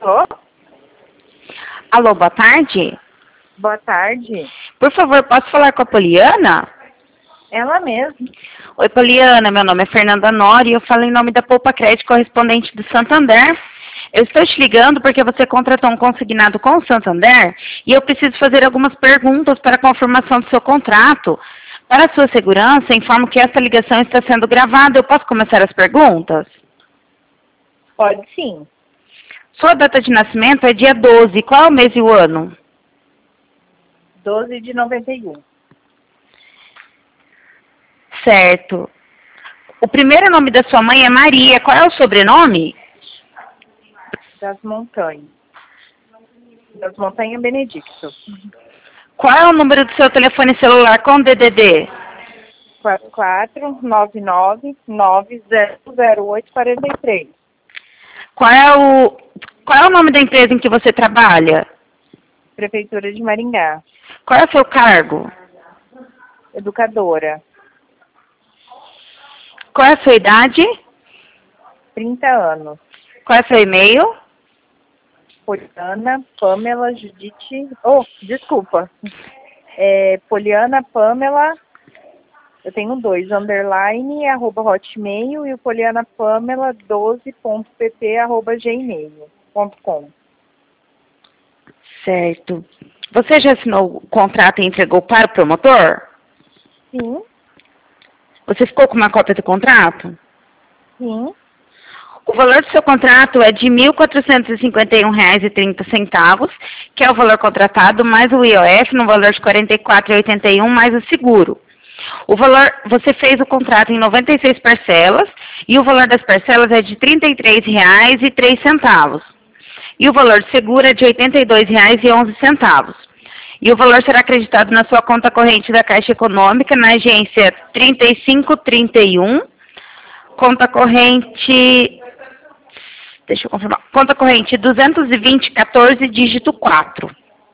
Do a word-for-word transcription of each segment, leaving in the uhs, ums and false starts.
Alô? Alô, boa tarde. Boa tarde. Por favor, posso falar com a Poliana? Ela mesma. Oi, Poliana, meu nome é Fernanda Nori e eu falo em nome da Poupa Crédito correspondente do Santander. Eu estou te ligando porque você contratou um consignado com o Santander e eu preciso fazer algumas perguntas para a confirmação do seu contrato. Para a sua segurança, informo que esta ligação está sendo gravada. Eu posso começar as perguntas? Pode sim. Sua data de nascimento é dia doze. Qual é o mês e o ano? doze de noventa e um. Certo. O primeiro nome da sua mãe é Maria. Qual é o sobrenome? Das Montanhas. Das Montanhas Benedicto. Qual é o número do seu telefone celular com D D D? quatro quatro nove nove nove zero zero oito quatro três. Qual é o qual é o nome da empresa em que você trabalha? Prefeitura de Maringá. Qual é o seu cargo? Educadora. Qual é a sua idade? trinta anos. Qual é o seu e-mail? Poliana Pamela Judite. Oh, desculpa. É, Poliana Pamela. Eu tenho dois, underline, arroba hotmail, e o Poliana Pamela doze ponto pt, arroba gmail ponto com. Certo. Você já assinou o contrato e entregou para o promotor? Sim, Você ficou com uma cópia do contrato? sim. O valor do seu contrato é de mil quatrocentos e cinquenta e um reais e trinta centavos, que é o valor contratado, mais o I O F, no valor de quarenta e quatro reais e oitenta e um reais, mais o seguro. O valor, você fez o contrato em noventa e seis parcelas, e o valor das parcelas é de trinta e três reais e três centavos. E o valor de seguro é de oitenta e dois reais e onze centavos. E o valor será acreditado na sua conta corrente da Caixa Econômica, na agência trinta e cinco trinta e um, conta corrente... Deixa eu confirmar. Conta corrente duzentos e vinte, quatorze, dígito quatro.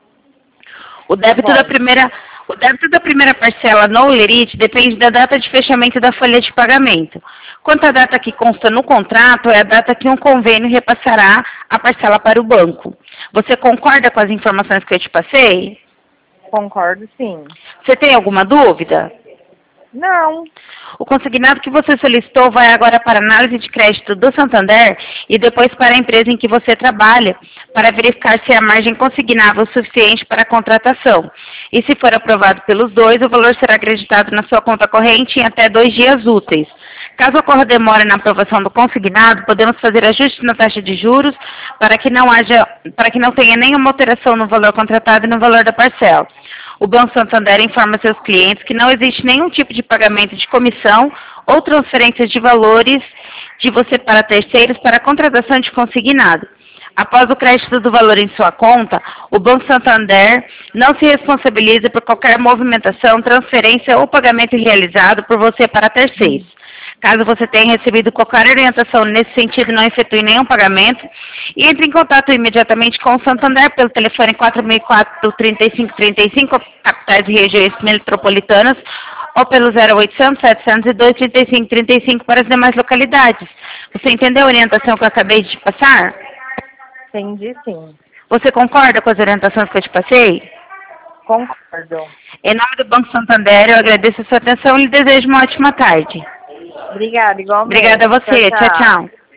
O débito Bom. da primeira, o débito da primeira parcela no Lerite depende da data de fechamento da folha de pagamento. Quanto à data que consta no contrato, é a data que um convênio repassará a parcela para o banco. Você concorda com as informações que eu te passei? Concordo, sim. Você tem alguma dúvida? Não. O consignado que você solicitou vai agora para a análise de crédito do Santander e depois para a empresa em que você trabalha, para verificar se a margem consignável é suficiente para a contratação. E se for aprovado pelos dois, o valor será acreditado na sua conta corrente em até dois dias úteis. Caso ocorra demora na aprovação do consignado, podemos fazer ajustes na taxa de juros para que não haja, para que não tenha nenhuma alteração no valor contratado e no valor da parcela. O Banco Santander informa seus clientes que não existe nenhum tipo de pagamento de comissão ou transferência de valores de você para terceiros para a contratação de consignado. Após o crédito do valor em sua conta, o Banco Santander não se responsabiliza por qualquer movimentação, transferência ou pagamento realizado por você para terceiros. Caso você tenha recebido qualquer orientação nesse sentido, não efetue nenhum pagamento e entre em contato imediatamente com o Santander pelo telefone quatro mil e quatro, trinta e cinco trinta e cinco, capitais e regiões metropolitanas, ou pelo zero oitocentos, setecentos e dois, trinta e cinco trinta e cinco para as demais localidades. Você entendeu a orientação que eu acabei de te passar? Entendi, sim. Você concorda com as orientações que eu te passei? Concordo. Em nome do Banco Santander, eu agradeço a sua atenção e lhe desejo uma ótima tarde. Obrigada, igualmente. Obrigada a você. Tchau, tchau.